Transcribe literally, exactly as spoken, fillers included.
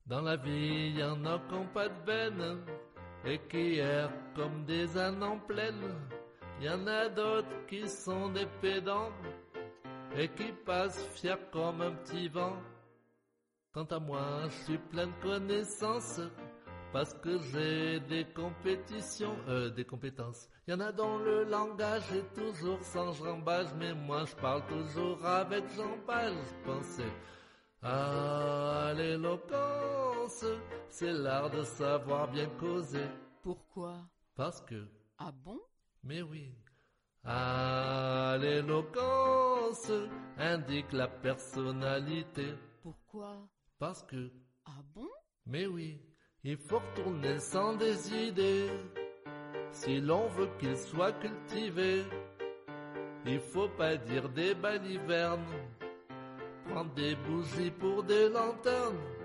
Dans la vie, y en a qui n'ont pas de veine et qui errent comme des ânes en plaine. Y en a d'autres qui sont des pédants et qui passent fiers comme un petit vent. Quant à moi, je suis plein de connaissances parce que j'ai des compétitions, euh, des compétences. Y en a dont le langage est toujours sans jambage, mais moi je parle toujours avec jambage. Je pensais à l'éloquence, c'est l'art de savoir bien causer. Pourquoi? Parce que, Ah bon? mais oui, à l'éloquence indique la personnalité. Pourquoi? Parce que, Ah bon? mais oui, il faut retourner sans des idées. Si l'on veut qu'il soit cultivé, il faut pas dire des balivernes, prendre des bougies pour des lanternes.